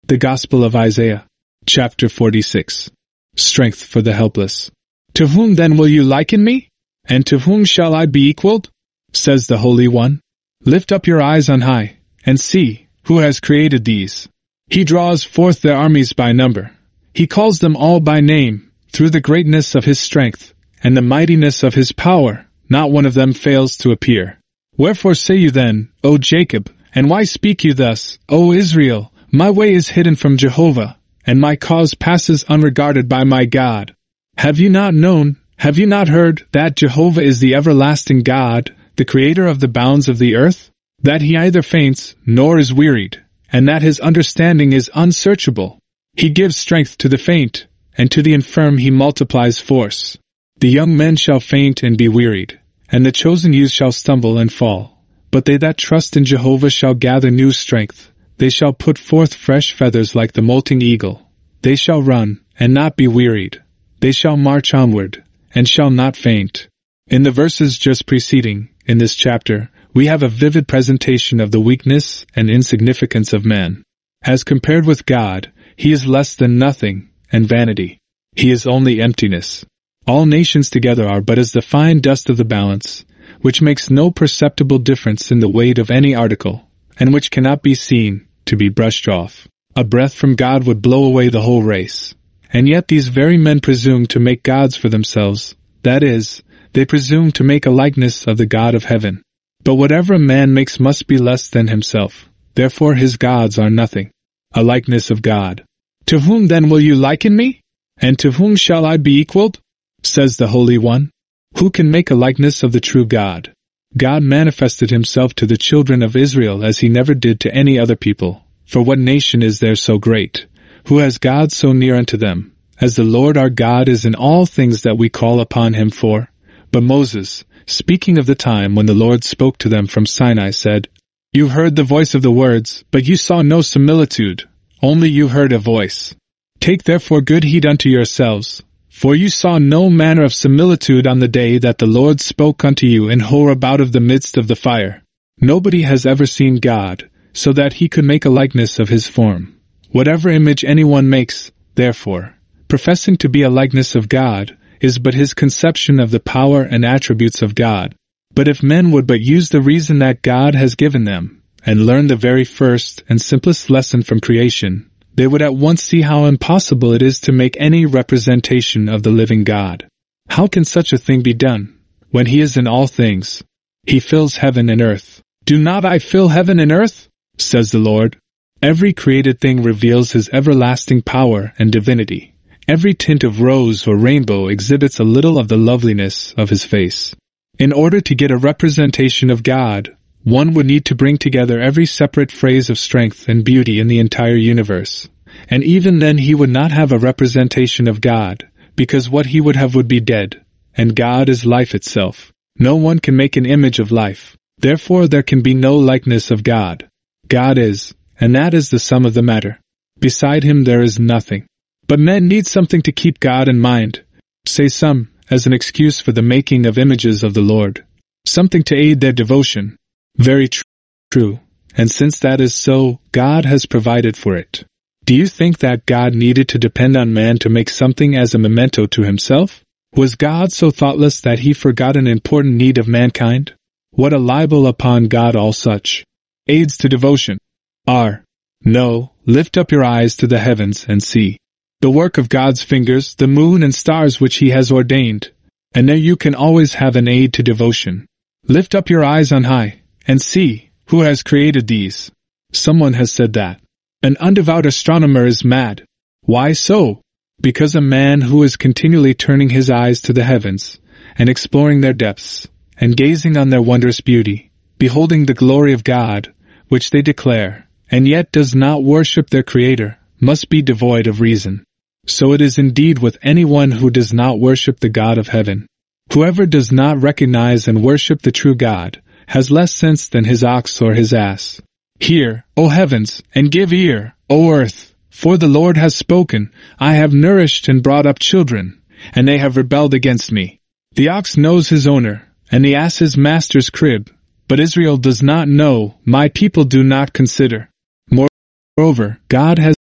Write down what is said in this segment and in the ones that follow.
The Gospel of Isaiah, chapter 46. Strength for the helpless. To whom then will you liken me? And to whom shall I be equaled? Says the Holy One. Lift up your eyes on high, and see, who has created these. He draws forth their armies by number. He calls them all by name, through the greatness of his strength, and the mightiness of his power, not one of them fails to appear. Wherefore say you then, O Jacob, and why speak you thus, O Israel? My way is hidden from Jehovah, and my cause passes unregarded by my God. Have you not known, have you not heard, that Jehovah is the everlasting God, the creator of the bounds of the earth? That he neither faints, nor is wearied, and that his understanding is unsearchable. He gives strength to the faint, and to the infirm he multiplies force. The young men shall faint and be wearied, and the chosen youth shall stumble and fall. But they that trust in Jehovah shall gather new strength. They shall put forth fresh feathers like the molting eagle. They shall run, and not be wearied. They shall march onward, and shall not faint. In the verses just preceding, in this chapter, we have a vivid presentation of the weakness and insignificance of man. As compared with God, he is less than nothing, and vanity. He is only emptiness. All nations together are but as the fine dust of the balance, which makes no perceptible difference in the weight of any article, and which cannot be seen to be brushed off. A breath from God would blow away the whole race. And yet these very men presume to make gods for themselves. That is, they presume to make a likeness of the God of heaven. But whatever a man makes must be less than himself. Therefore his gods are nothing. A likeness of God. To whom then will you liken me? And to whom shall I be equaled? Says the Holy One. Who can make a likeness of the true God? God manifested himself to the children of Israel as he never did to any other people. For what nation is there so great, who has God so near unto them, as the Lord our God is in all things that we call upon him for? But Moses, speaking of the time when the Lord spoke to them from Sinai, said, You heard the voice of the words, but you saw no similitude, only you heard a voice. Take therefore good heed unto yourselves, for you saw no manner of similitude on the day that the Lord spoke unto you in Horeb out of the midst of the fire. Nobody has ever seen God, so that he could make a likeness of his form. Whatever image anyone makes, therefore, professing to be a likeness of God, is but his conception of the power and attributes of God. But if men would but use the reason that God has given them, and learn the very first and simplest lesson from creation, they would at once see how impossible it is to make any representation of the living God. How can such a thing be done, when he is in all things? He fills heaven and earth. Do not I fill heaven and earth? Says the Lord. Every created thing reveals his everlasting power and divinity. Every tint of rose or rainbow exhibits a little of the loveliness of his face. In order to get a representation of God, one would need to bring together every separate phrase of strength and beauty in the entire universe. And even then he would not have a representation of God, because what he would have would be dead, and God is life itself. No one can make an image of life. Therefore there can be no likeness of God. God is, and that is the sum of the matter. Beside him there is nothing. But men need something to keep God in mind, say some, as an excuse for the making of images of the Lord. Something to aid their devotion. Very true. And since that is so, God has provided for it. Do you think that God needed to depend on man to make something as a memento to himself? Was God so thoughtless that he forgot an important need of mankind? What a libel upon God all such aids to devotion are. No, lift up your eyes to the heavens and see the work of God's fingers, the moon and stars which he has ordained, and there you can always have an aid to devotion. Lift up your eyes on high, and see, who has created these. Someone has said that an undevout astronomer is mad. Why so? Because a man who is continually turning his eyes to the heavens, and exploring their depths, and gazing on their wondrous beauty, beholding the glory of God, which they declare, and yet does not worship their Creator, must be devoid of reason. So it is indeed with anyone who does not worship the God of heaven. Whoever does not recognize and worship the true God has less sense than his ox or his ass. Hear, O heavens, and give ear, O earth, for the Lord has spoken. I have nourished and brought up children, and they have rebelled against me. The ox knows his owner, and the ass his master's crib, but Israel does not know, my people do not consider. Moreover, God has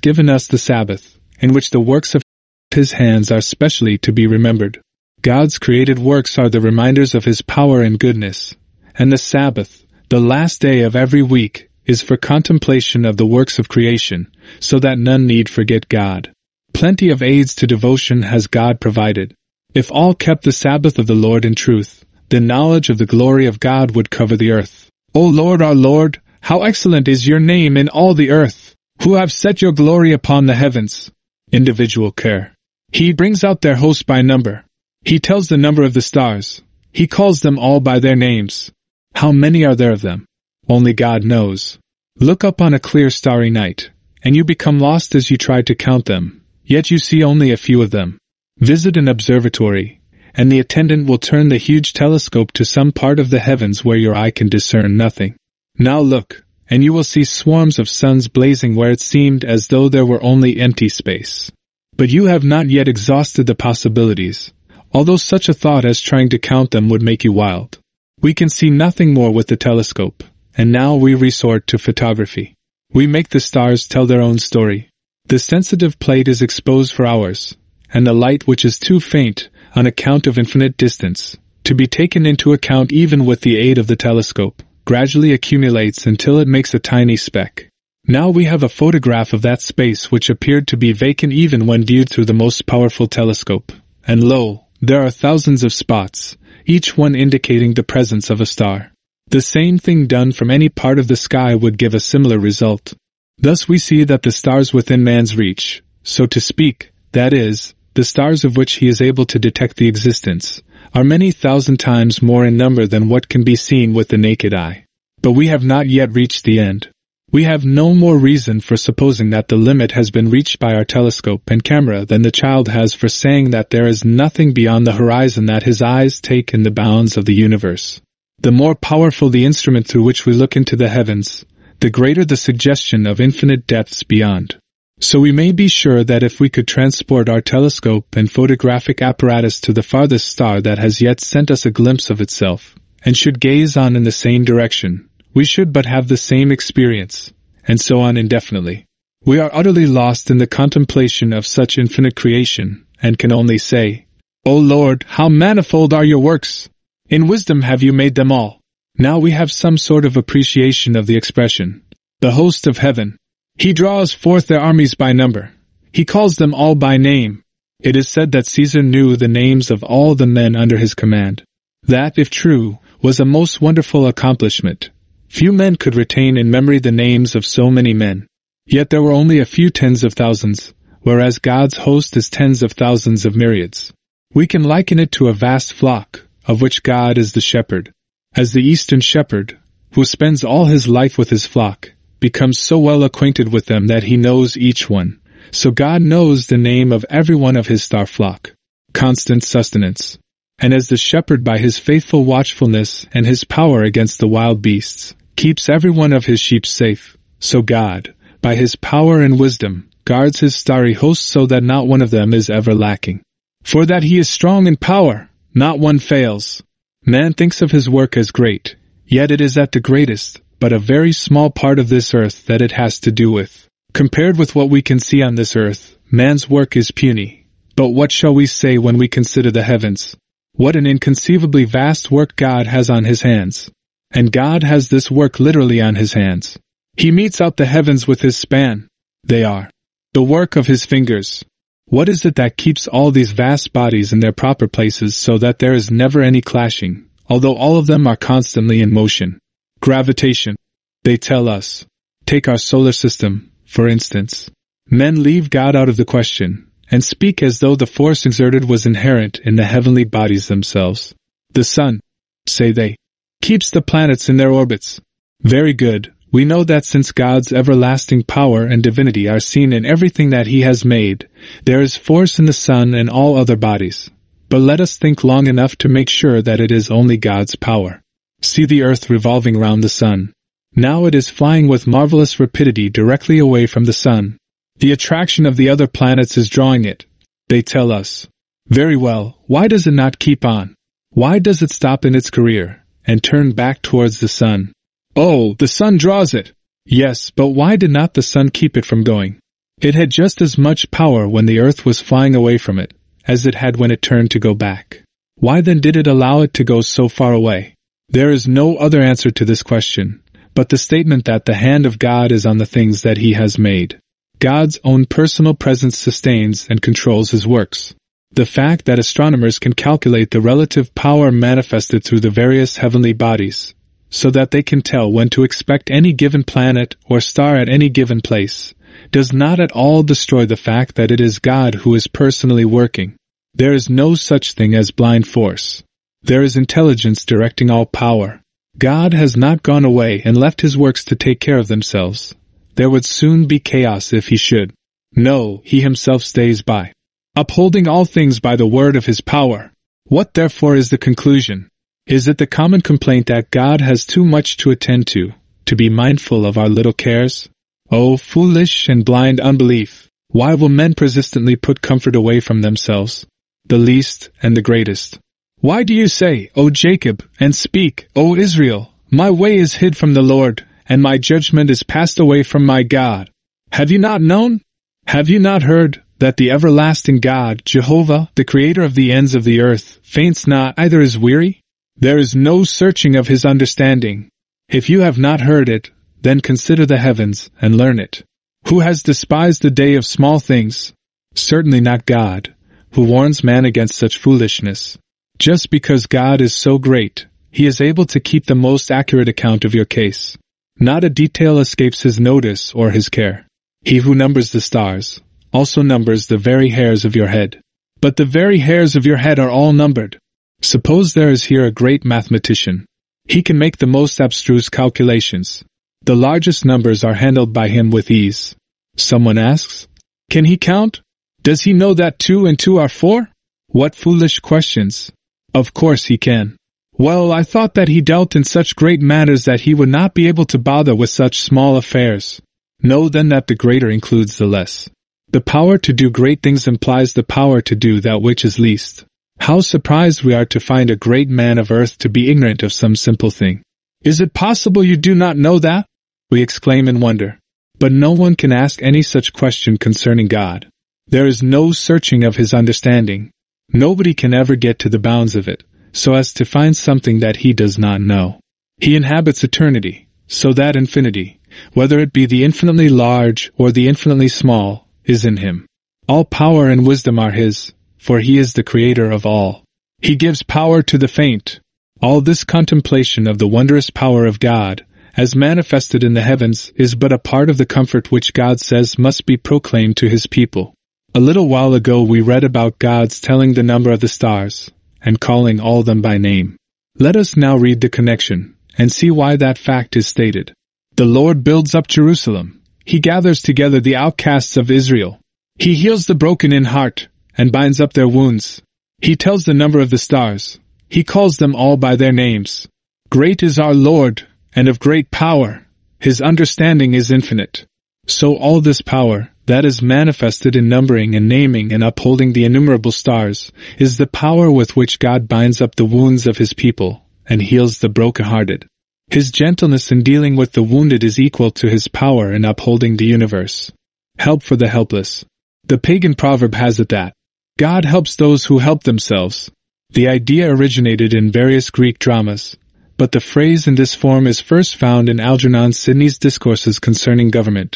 given us the Sabbath, in which the works of His hands are specially to be remembered. God's created works are the reminders of His power and goodness, and the Sabbath, the last day of every week, is for contemplation of the works of creation, so that none need forget God. Plenty of aids to devotion has God provided. If all kept the Sabbath of the Lord in truth, the knowledge of the glory of God would cover the earth. O Lord, our Lord, how excellent is your name in all the earth, who have set your glory upon the heavens. Individual care. He brings out their host by number. He tells the number of the stars. He calls them all by their names. How many are there of them? Only God knows. Look up on a clear starry night, and you become lost as you try to count them, yet you see only a few of them. Visit an observatory, and the attendant will turn the huge telescope to some part of the heavens where your eye can discern nothing. Now look, and you will see swarms of suns blazing where it seemed as though there were only empty space. But you have not yet exhausted the possibilities, although such a thought as trying to count them would make you wild. We can see nothing more with the telescope, and now we resort to photography. We make the stars tell their own story. The sensitive plate is exposed for hours, and the light which is too faint, on account of infinite distance, to be taken into account even with the aid of the telescope, gradually accumulates until it makes a tiny speck. Now we have a photograph of that space which appeared to be vacant even when viewed through the most powerful telescope, and lo, there are thousands of spots, each one indicating the presence of a star. The same thing done from any part of the sky would give a similar result. Thus we see that the stars within man's reach, so to speak, that is, the stars of which he is able to detect the existence, are many thousand times more in number than what can be seen with the naked eye. But we have not yet reached the end. We have no more reason for supposing that the limit has been reached by our telescope and camera than the child has for saying that there is nothing beyond the horizon that his eyes take in the bounds of the universe. The more powerful the instrument through which we look into the heavens, the greater the suggestion of infinite depths beyond. So we may be sure that if we could transport our telescope and photographic apparatus to the farthest star that has yet sent us a glimpse of itself, and should gaze on in the same direction, we should but have the same experience, and so on indefinitely. We are utterly lost in the contemplation of such infinite creation, and can only say, O Lord, how manifold are your works! In wisdom have you made them all. Now we have some sort of appreciation of the expression, the host of heaven. He draws forth their armies by number. He calls them all by name. It is said that Caesar knew the names of all the men under his command. That, if true, was a most wonderful accomplishment. Few men could retain in memory the names of so many men. Yet there were only a few tens of thousands, whereas God's host is tens of thousands of myriads. We can liken it to a vast flock, of which God is the shepherd. As the eastern shepherd, who spends all his life with his flock, becomes so well acquainted with them that he knows each one, so God knows the name of every one of his star flock. Constant sustenance. And as the shepherd by his faithful watchfulness and his power against the wild beasts, keeps every one of his sheep safe, so God, by his power and wisdom, guards his starry host so that not one of them is ever lacking. For that he is strong in power, not one fails. Man thinks of his work as great, yet it is at the greatest, but a very small part of this earth that it has to do with. Compared with what we can see on this earth, man's work is puny. But what shall we say when we consider the heavens? What an inconceivably vast work God has on his hands. And God has this work literally on his hands. He metes out the heavens with his span. They are the work of his fingers. What is it that keeps all these vast bodies in their proper places so that there is never any clashing, although all of them are constantly in motion? Gravitation. They tell us. Take our solar system, for instance. Men leave God out of the question, and speak as though the force exerted was inherent in the heavenly bodies themselves. The sun, say they, keeps the planets in their orbits. Very good. We know that since God's everlasting power and divinity are seen in everything that he has made, there is force in the sun and all other bodies. But let us think long enough to make sure that it is only God's power. See the earth revolving round the sun. Now it is flying with marvelous rapidity directly away from the sun. The attraction of the other planets is drawing it. They tell us. Very well, why does it not keep on? Why does it stop in its career, and turn back towards the sun? Oh, the sun draws it. Yes, but why did not the sun keep it from going? It had just as much power when the earth was flying away from it, as it had when it turned to go back. Why then did it allow it to go so far away? There is no other answer to this question, but the statement that the hand of God is on the things that He has made. God's own personal presence sustains and controls His works. The fact that astronomers can calculate the relative power manifested through the various heavenly bodies, so that they can tell when to expect any given planet or star at any given place, does not at all destroy the fact that it is God who is personally working. There is no such thing as blind force. There is intelligence directing all power. God has not gone away and left His works to take care of themselves. There would soon be chaos if He should. No, He Himself stays by, upholding all things by the word of His power. What therefore is the conclusion? Is it the common complaint that God has too much to attend to be mindful of our little cares? O foolish and blind unbelief! Why will men persistently put comfort away from themselves, the least and the greatest? Why do you say, O Jacob, and speak, O Israel, my way is hid from the Lord, and my judgment is passed away from my God? Have you not known? Have you not heard that the everlasting God, Jehovah, the creator of the ends of the earth, faints not, either is weary? There is no searching of His understanding. If you have not heard it, then consider the heavens and learn it. Who has despised the day of small things? Certainly not God, who warns man against such foolishness. Just because God is so great, He is able to keep the most accurate account of your case. Not a detail escapes His notice or His care. He who numbers the stars also numbers the very hairs of your head. But the very hairs of your head are all numbered. Suppose there is here a great mathematician. He can make the most abstruse calculations. The largest numbers are handled by him with ease. Someone asks, can he count? Does he know that 2 and 2 are 4? What foolish questions. Of course he can. Well, I thought that he dealt in such great matters that he would not be able to bother with such small affairs. Know then that the greater includes the less. The power to do great things implies the power to do that which is least. How surprised we are to find a great man of earth to be ignorant of some simple thing. Is it possible you do not know that? We exclaim in wonder. But no one can ask any such question concerning God. There is no searching of His understanding. Nobody can ever get to the bounds of it, so as to find something that He does not know. He inhabits eternity, so that infinity, whether it be the infinitely large or the infinitely small, is in Him. All power and wisdom are His, for He is the Creator of all. He gives power to the faint. All this contemplation of the wondrous power of God, as manifested in the heavens, is but a part of the comfort which God says must be proclaimed to His people. A little while ago we read about God's telling the number of the stars, and calling all them by name. Let us now read the connection, and see why that fact is stated. The Lord builds up Jerusalem. He gathers together the outcasts of Israel. He heals the broken in heart, and binds up their wounds. He tells the number of the stars. He calls them all by their names. Great is our Lord, and of great power. His understanding is infinite. So all this power, that is manifested in numbering and naming and upholding the innumerable stars, is the power with which God binds up the wounds of His people, and heals the broken-hearted. His gentleness in dealing with the wounded is equal to His power in upholding the universe. Help for the helpless. The pagan proverb has it that God helps those who help themselves. The idea originated in various Greek dramas, but the phrase in this form is first found in Algernon Sidney's Discourses Concerning Government,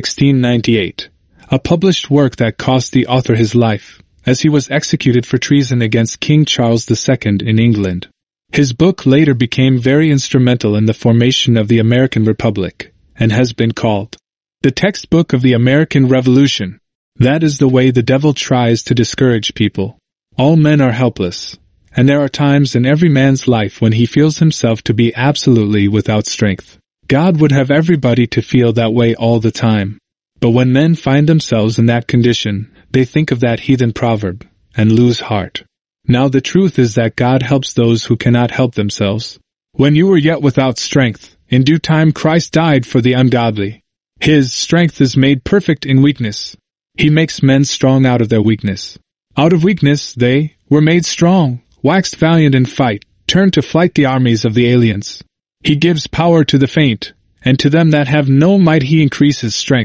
1698, a published work that cost the author his life, as he was executed for treason against King Charles II in England. His book later became very instrumental in the formation of the American Republic, and has been called the textbook of the American Revolution. That is the way the devil tries to discourage people. All men are helpless, and there are times in every man's life when he feels himself to be absolutely without strength. God would have everybody to feel that way all the time. But when men find themselves in that condition, they think of that heathen proverb, and lose heart. Now the truth is that God helps those who cannot help themselves. When you were yet without strength, in due time Christ died for the ungodly. His strength is made perfect in weakness. He makes men strong out of their weakness. Out of weakness they were made strong, waxed valiant in fight, turned to flight the armies of the aliens. He gives power to the faint, and to them that have no might He increases strength.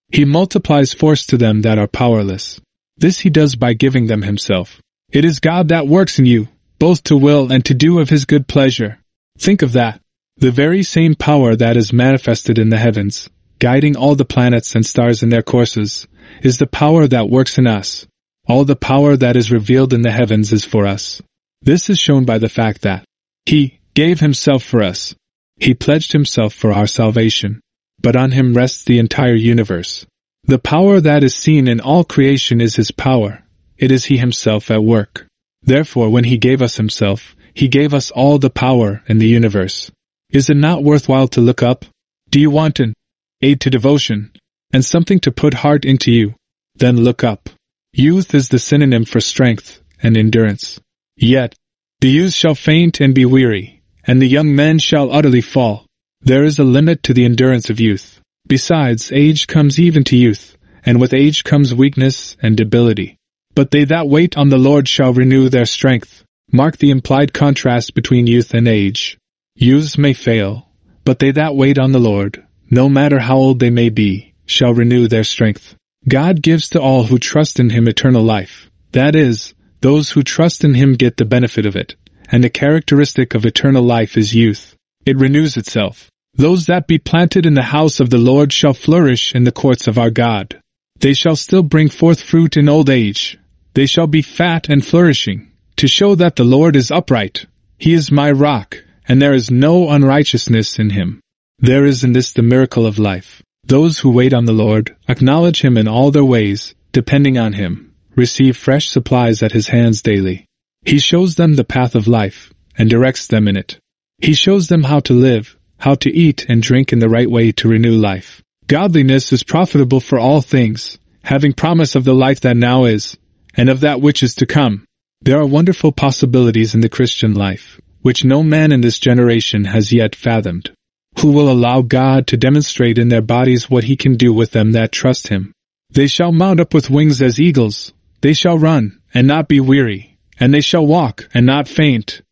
He multiplies force to them that are powerless. This he does by giving them himself. It is God that works in you, both to will and to do of his good pleasure. Think of that. The very same power that is manifested in the heavens, guiding all the planets and stars in their courses, is the power that works in us. All the power that is revealed in the heavens is for us. This is shown by the fact that he gave himself for us. He pledged himself for our salvation. But on him rests the entire universe. The power that is seen in all creation is his power. It is he himself at work. Therefore, when he gave us himself, he gave us all the power in the universe. Is it not worthwhile to look up? Do you want an aid to devotion, and something to put heart into you? Then look up. Youth is the synonym for strength and endurance. Yet, the youth shall faint and be weary, and the young men shall utterly fall. There is a limit to the endurance of youth. Besides, age comes even to youth, and with age comes weakness and debility. But they that wait on the Lord shall renew their strength. Mark the implied contrast between youth and age. Youths may fail, but they that wait on the Lord, no matter how old they may be, shall renew their strength. God gives to all who trust in him eternal life. That is, those who trust in him get the benefit of it, and the characteristic of eternal life is youth. It renews itself. Those that be planted in the house of the Lord shall flourish in the courts of our God. They shall still bring forth fruit in old age. They shall be fat and flourishing, to show that the Lord is upright. He is my rock, and there is no unrighteousness in him. There is in this the miracle of life. Those who wait on the Lord, acknowledge him in all their ways, depending on him, receive fresh supplies at his hands daily. He shows them the path of life, and directs them in it. He shows them how to live, how to eat and drink in the right way to renew life. Godliness is profitable for all things, having promise of the life that now is, and of that which is to come. There are wonderful possibilities in the Christian life, which no man in this generation has yet fathomed. Who will allow God to demonstrate in their bodies what he can do with them that trust him? They shall mount up with wings as eagles. They shall run, and not be weary, and they shall walk, and not faint.